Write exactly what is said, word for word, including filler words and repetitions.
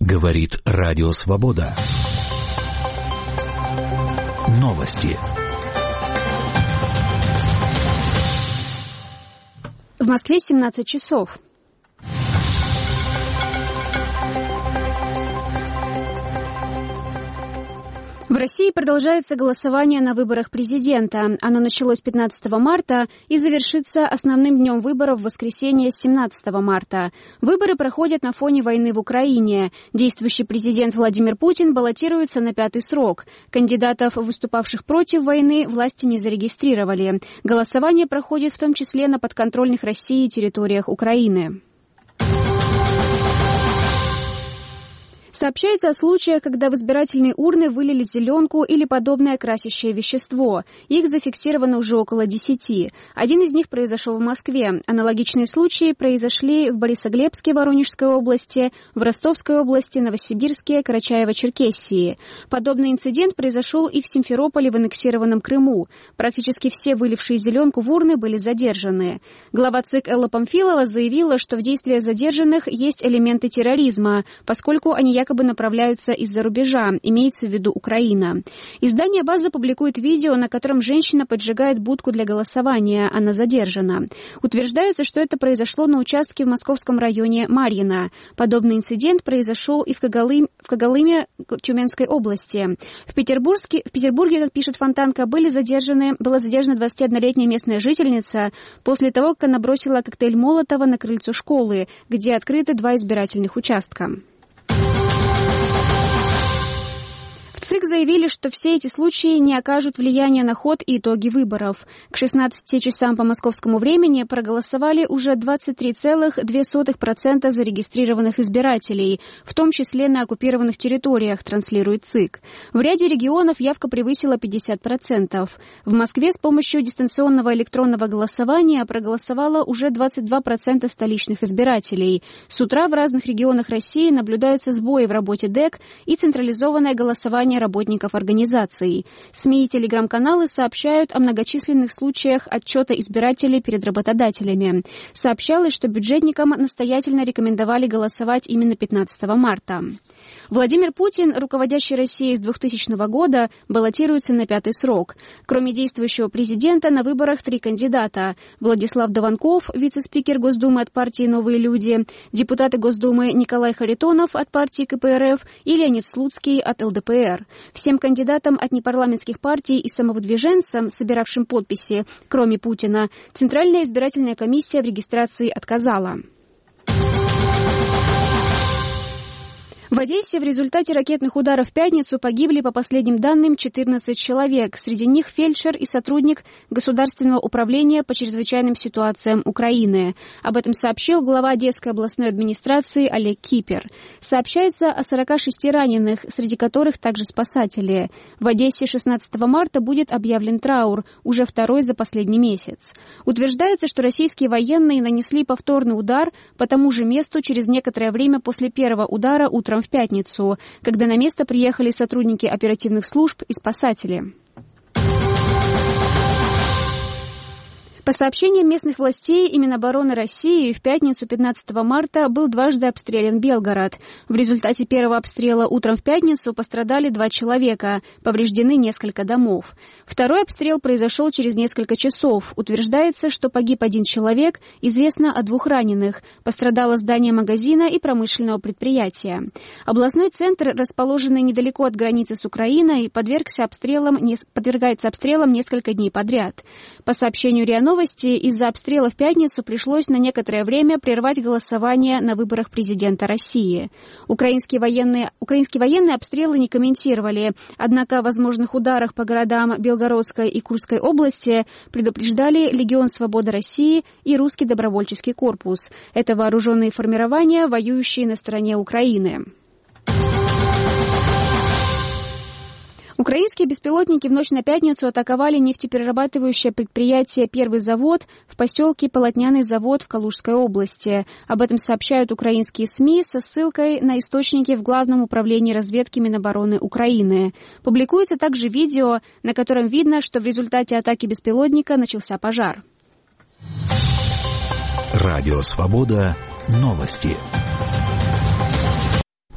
Говорит Радио Свобода. Новости. В Москве семнадцать часов. В России продолжается голосование на выборах президента. Оно началось пятнадцатого марта и завершится основным днем выборов в воскресенье семнадцатого марта. Выборы проходят на фоне войны в Украине. Действующий президент Владимир Путин баллотируется на пятый срок. Кандидатов, выступавших против войны, власти не зарегистрировали. Голосование проходит в том числе на подконтрольных России территориях Украины. Сообщается о случаях, когда в избирательные урны вылили зеленку или подобное красящее вещество. Их зафиксировано уже около десяти. Один из них произошел в Москве. Аналогичные случаи произошли в Борисоглебске Воронежской области, в Ростовской области, Новосибирске, Карачаево-Черкесии. Подобный инцидент произошел и в Симферополе в аннексированном Крыму. Практически все вылившие зеленку в урны были задержаны. Глава ЦИК Элла Памфилова заявила, что в действиях задержанных есть элементы терроризма, поскольку они якобы якобы направляются из-за рубежа, имеется в виду Украина. Издание «База» публикует видео, на котором женщина поджигает будку для голосования. Она задержана. Утверждается, что это произошло на участке в московском районе Марьино. Подобный инцидент произошел и в, Когалым, в Когалыме Тюменской области. В Петербурге, в Петербурге, как пишет Фонтанка, были задержаны, была задержана двадцатиоднолетняя местная жительница после того, как она бросила коктейль Молотова на крыльцо школы, где открыты два избирательных участка. В ЦИК заявили, что все эти случаи не окажут влияния на ход и итоги выборов. К шестнадцати часам по московскому времени проголосовали уже двадцать три целых две десятых процента зарегистрированных избирателей, в том числе на оккупированных территориях, транслирует ЦИК. В ряде регионов явка превысила пятьдесят процентов. В Москве с помощью дистанционного электронного голосования проголосовало уже двадцать два процента столичных избирателей. С утра в разных регионах России наблюдаются сбои в работе ДЭК и централизованное голосование работников организаций. СМИ и телеграм-каналы сообщают о многочисленных случаях отчета избирателей перед работодателями. Сообщалось, что бюджетникам настоятельно рекомендовали голосовать именно пятнадцатого марта. Владимир Путин, руководящий Россией с двухтысячного года, баллотируется на пятый срок. Кроме действующего президента, на выборах три кандидата. Владислав Дованков, вице-спикер Госдумы от партии «Новые люди», депутаты Госдумы Николай Харитонов от партии ка пэ эр эф и Леонид Слуцкий от эл дэ пэ эр. Всем кандидатам от непарламентских партий и самовыдвиженцам, собиравшим подписи, кроме Путина, Центральная избирательная комиссия в регистрации отказала. В Одессе в результате ракетных ударов в пятницу погибли, по последним данным, четырнадцать человек. Среди них фельдшер и сотрудник Государственного управления по чрезвычайным ситуациям Украины. Об этом сообщил глава Одесской областной администрации Олег Кипер. Сообщается о сорока шести раненых, среди которых также спасатели. В Одессе шестнадцатого марта будет объявлен траур, уже второй за последний месяц. Утверждается, что российские военные нанесли повторный удар по тому же месту через некоторое время после первого удара утром в пятницу, когда на место приехали сотрудники оперативных служб и спасатели. По сообщениям местных властей и Минобороны России, в пятницу пятнадцатого марта был дважды обстрелян Белгород. В результате первого обстрела утром в пятницу пострадали два человека, повреждены несколько домов. Второй обстрел произошел через несколько часов. Утверждается, что погиб один человек, известно о двух раненых. Пострадало здание магазина и промышленного предприятия. Областной центр, расположенный недалеко от границы с Украиной, подвергся обстрелам, подвергается обстрелам несколько дней подряд. По сообщению РИА Новости, из-за обстрела в пятницу пришлось на некоторое время прервать голосование на выборах президента России. Украинские военные, украинские военные обстрелы не комментировали, однако о возможных ударах по городам Белгородской и Курской области предупреждали Легион Свободы России и Русский добровольческий корпус. Это вооруженные формирования, воюющие на стороне Украины. Украинские беспилотники в ночь на пятницу атаковали нефтеперерабатывающее предприятие «Первый завод» в поселке Полотняный завод в Калужской области. Об этом сообщают украинские СМИ со ссылкой на источники в Главном управлении разведки Минобороны Украины. Публикуется также видео, на котором видно, что в результате атаки беспилотника начался пожар. Радио «Свобода». Новости.